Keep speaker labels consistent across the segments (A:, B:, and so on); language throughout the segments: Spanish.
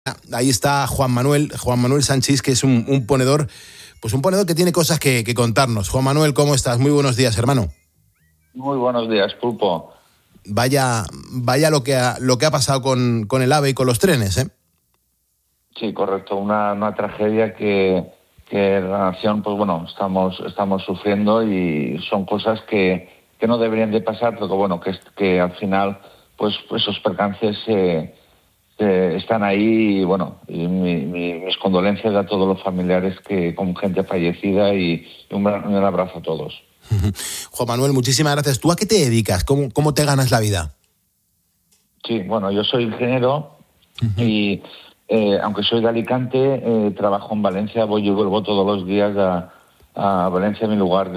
A: Ahí está Juan Manuel Sanchís, que es un ponedor, pues un ponedor que tiene cosas que contarnos. Juan Manuel, ¿cómo estás? Muy buenos días, hermano.
B: Muy buenos días, Pulpo.
A: Vaya lo que ha pasado con el AVE y con los trenes, ¿eh?
B: Sí, correcto. Una tragedia que la nación, pues bueno, estamos sufriendo, y son cosas que no deberían de pasar, pero bueno, que al final, pues esos percances están ahí, y bueno, y mis condolencias a todos los familiares con gente fallecida, y un abrazo a todos.
A: Juan Manuel, muchísimas gracias. ¿Tú a qué te dedicas? ¿Cómo te ganas la vida?
B: Sí, bueno, yo soy ingeniero y aunque soy de Alicante, trabajo en Valencia, voy y vuelvo todos los días a Valencia, mi lugar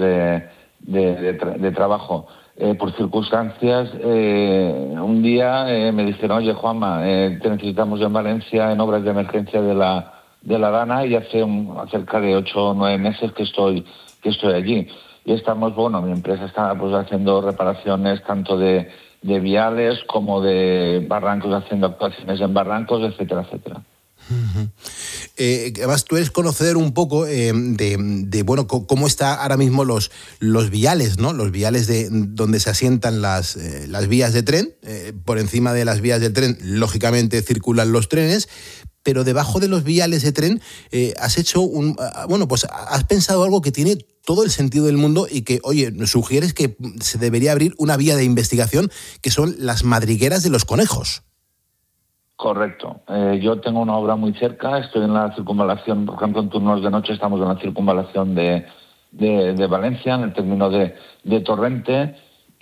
B: de trabajo. Por circunstancias, un día me dijeron: oye, Juanma, te necesitamos en Valencia en obras de emergencia de la Dana, y hace cerca de 8 o 9 meses que estoy allí. Y estamos, bueno, mi empresa está pues haciendo reparaciones tanto de viales como de barrancos, haciendo actuaciones en barrancos, etcétera, etcétera.
A: Además, tú eres conocedor un poco de bueno, cómo está ahora mismo los viales, ¿no? Los viales donde se asientan las vías de tren. Por encima de las vías del tren, lógicamente, circulan los trenes, pero debajo de los viales de tren has hecho pues has pensado algo que tiene todo el sentido del mundo y que, oye, sugieres que se debería abrir una vía de investigación, que son las madrigueras de los conejos.
B: Correcto. Yo tengo una obra muy cerca, estoy en la circunvalación, por ejemplo, en turnos de noche estamos en la circunvalación de Valencia, en el término de Torrente,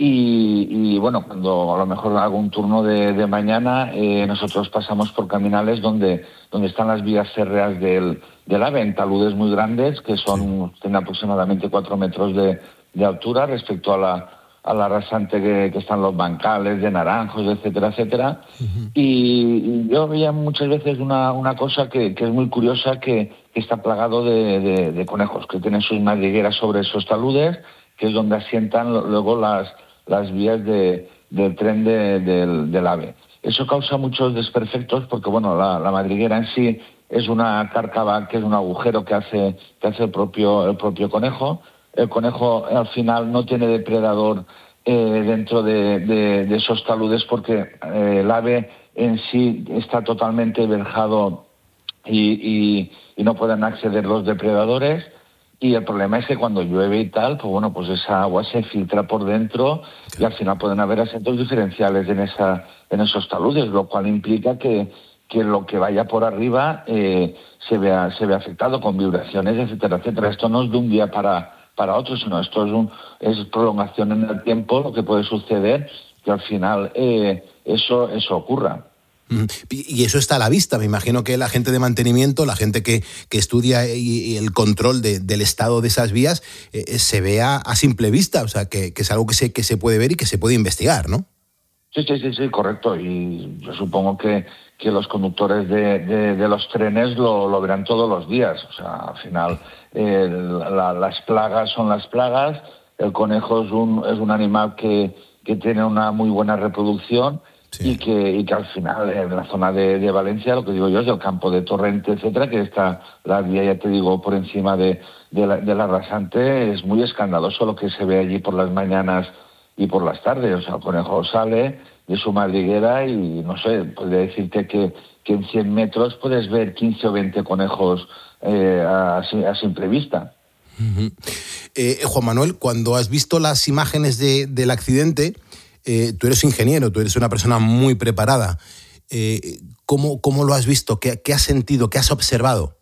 B: y bueno, cuando a lo mejor hago un turno de mañana, nosotros pasamos por caminales donde están las vías férreas del AVE, en taludes muy grandes, que tienen aproximadamente 4 metros de altura respecto a la rasante que están los bancales de naranjos, etcétera, etcétera. Uh-huh. Y yo veía muchas veces una cosa que es muy curiosa, que está plagado de conejos, que tienen sus madrigueras sobre esos taludes, que es donde asientan luego las vías del tren del AVE. Eso causa muchos desperfectos porque, bueno, la madriguera en sí es una cárcava, que es un agujero que hace el propio conejo. El conejo al final no tiene depredador dentro de esos taludes, porque el ave en sí está totalmente verjado y no pueden acceder los depredadores. Y el problema es que cuando llueve y tal, pues bueno, pues esa agua se filtra por dentro, y al final pueden haber asientos diferenciales en esos taludes, lo cual implica que lo que vaya por arriba se vea afectado con vibraciones, etcétera, etcétera. Esto no es de un día para otro, sino esto es prolongación en el tiempo, lo que puede suceder, que al final eso ocurra.
A: Y eso está a la vista. Me imagino que la gente de mantenimiento, la gente que estudia y el control del estado de esas vías, se vea a simple vista, o sea, que es algo que se puede ver y que se puede investigar, ¿no?
B: Sí, correcto. Y yo supongo que los conductores de los trenes lo verán todos los días. O sea, al final las plagas son las plagas. El conejo es un animal que tiene una muy buena reproducción. Sí. Y que al final, en la zona de Valencia, lo que digo yo, es el campo de Torrente, etcétera, que está la vía, ya te digo, por encima de la rasante. Es muy escandaloso lo que se ve allí por las mañanas y por las tardes. O sea, el conejo sale de su madriguera y, no sé, podría decirte que en 100 metros puedes ver 15 o 20 conejos a simple vista.
A: Uh-huh. Juan Manuel, cuando has visto las imágenes del accidente, tú eres ingeniero, tú eres una persona muy preparada. ¿Cómo lo has visto? ¿Qué has sentido? ¿Qué has observado?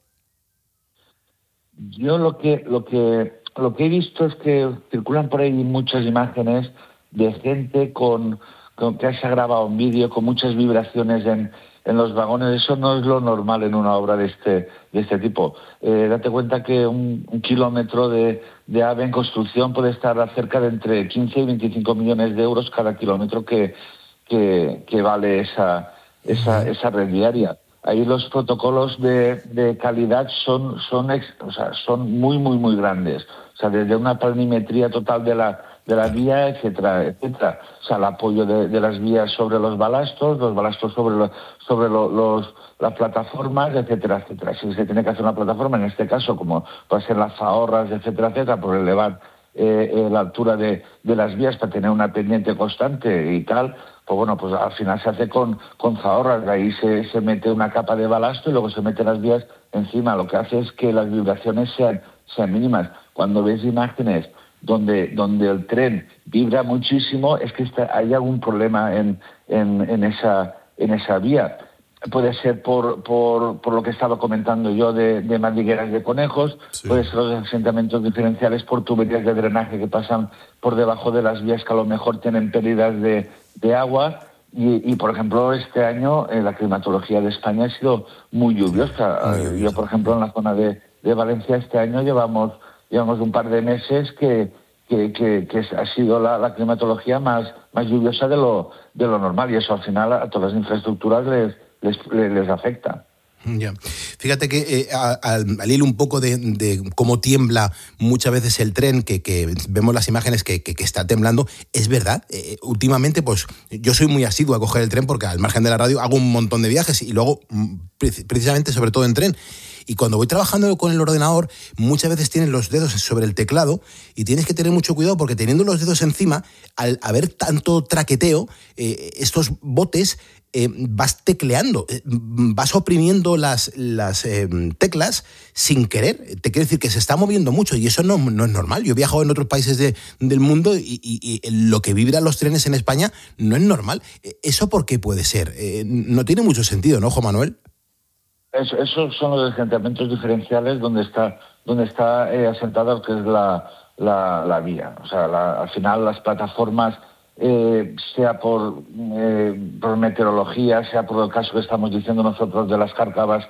B: Yo lo que he visto es que circulan por ahí muchas imágenes de gente que se ha grabado un vídeo con muchas vibraciones en los vagones. Eso no es lo normal en una obra de este tipo. Date cuenta que un kilómetro de AVE en construcción puede estar a cerca de entre 15 y 25 millones de euros cada kilómetro que vale esa red viaria. Ahí los protocolos de calidad son muy, muy, muy grandes. O sea, desde una planimetría total de la vía, etcétera, etcétera. O sea, el apoyo de las vías sobre los balastos sobre las plataformas, etcétera, etcétera. Si se tiene que hacer una plataforma, en este caso, como puede ser las zahorras, etcétera, etcétera, por elevar la altura de las vías para tener una pendiente constante y tal, pues bueno, pues al final se hace con zahorras, de ahí se mete una capa de balasto y luego se meten las vías encima. Lo que hace es que las vibraciones sean mínimas. Cuando ves imágenes donde el tren vibra muchísimo, es que hay algún problema en esa vía. Puede ser por lo que estaba comentando yo de madrigueras de conejos, sí. Puede ser los asentamientos diferenciales por tuberías de drenaje que pasan por debajo de las vías que a lo mejor tienen pérdidas de agua. Y, por ejemplo, este año la climatología de España ha sido muy lluviosa. Yo, por ejemplo, en la zona de Valencia este año llevamos un par de meses que ha sido la climatología más lluviosa de lo normal, y eso al final a todas las infraestructuras les afecta.
A: Ya. Fíjate que al hilo un poco de cómo tiembla muchas veces el tren, que vemos las imágenes que está temblando, es verdad. Últimamente, pues yo soy muy asiduo a coger el tren porque al margen de la radio hago un montón de viajes y luego, precisamente, sobre todo en tren. Y cuando voy trabajando con el ordenador, muchas veces tienes los dedos sobre el teclado y tienes que tener mucho cuidado porque teniendo los dedos encima, al haber tanto traqueteo, estos botes vas tecleando, vas oprimiendo las teclas sin querer. Te quiero decir que se está moviendo mucho y eso no es normal. Yo he viajado en otros países del mundo y lo que vibran los trenes en España no es normal. ¿Eso por qué puede ser? No tiene mucho sentido, ¿no, Juan Manuel?
B: Esos son los asentamientos diferenciales donde está asentada lo que es la vía. O sea, al final las plataformas, sea por meteorología, sea por el caso que estamos diciendo nosotros de las cárcavas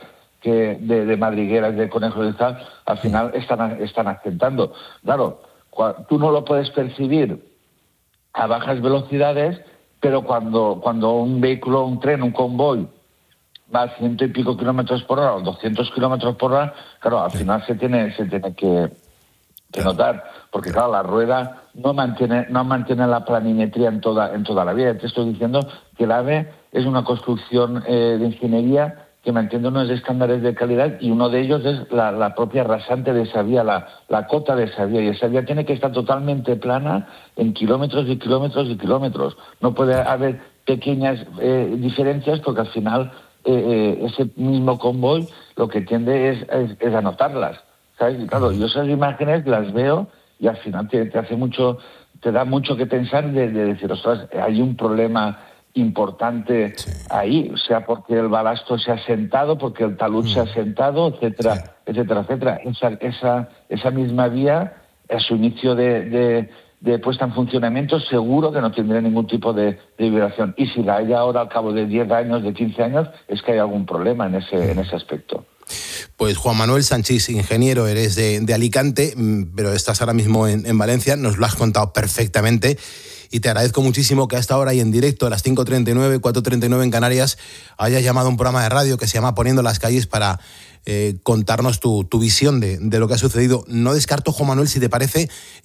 B: de madrigueras, de conejos y tal, al final están asentando. Claro, tú no lo puedes percibir a bajas velocidades, pero cuando un vehículo, un tren, un convoy va a 100 y pico kilómetros por hora o 200 kilómetros por hora, claro, al final se tiene que notar, porque claro, la rueda no mantiene la planimetría en toda la vía. Te estoy diciendo que el AVE es una construcción de ingeniería que mantiene unos estándares de calidad y uno de ellos es la propia rasante de esa vía, la cota de esa vía, y esa vía tiene que estar totalmente plana en kilómetros y kilómetros y kilómetros. No puede haber pequeñas diferencias porque al final ese mismo convoy lo que tiende es a notarlas, ¿sabes? Y claro, yo esas imágenes las veo y al final te da mucho que pensar de decir, ostras, hay un problema importante ahí, sea porque el balasto se ha sentado, porque el talud se ha sentado, etcétera, etcétera, etcétera. Esa misma vía, a su inicio de puesta en funcionamiento, seguro que no tendría ningún tipo de vibración. Y si la hay ahora al cabo de 10 años, de 15 años, es que hay algún problema en ese aspecto.
A: Pues Juan Manuel Sanchís, ingeniero, eres de Alicante, pero estás ahora mismo en Valencia, nos lo has contado perfectamente y te agradezco muchísimo que a esta hora y en directo a las 5:39, 4:39 en Canarias hayas llamado a un programa de radio que se llama Poniendo las Calles para contarnos tu visión de lo que ha sucedido. No descarto, Juan Manuel, si te parece,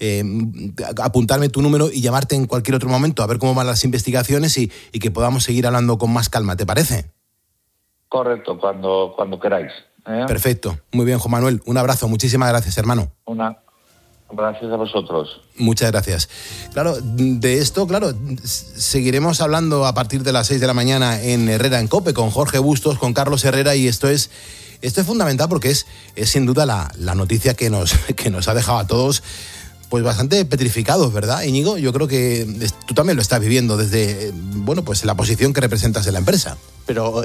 A: apuntarme tu número y llamarte en cualquier otro momento a ver cómo van las investigaciones y que podamos seguir hablando con más calma, ¿te parece?
B: Correcto, cuando queráis.
A: Perfecto, muy bien, Juan Manuel, un abrazo, muchísimas gracias, hermano.
B: Gracias a vosotros.
A: Muchas gracias. Claro, de esto, seguiremos hablando a partir de las 6 de la mañana en Herrera en COPE con Jorge Bustos, con Carlos Herrera, y esto es fundamental porque es sin duda la noticia que nos ha dejado a todos pues bastante petrificados, ¿verdad, Íñigo? Yo creo que tú también lo estás viviendo desde, pues la posición que representas en la empresa.
C: Pero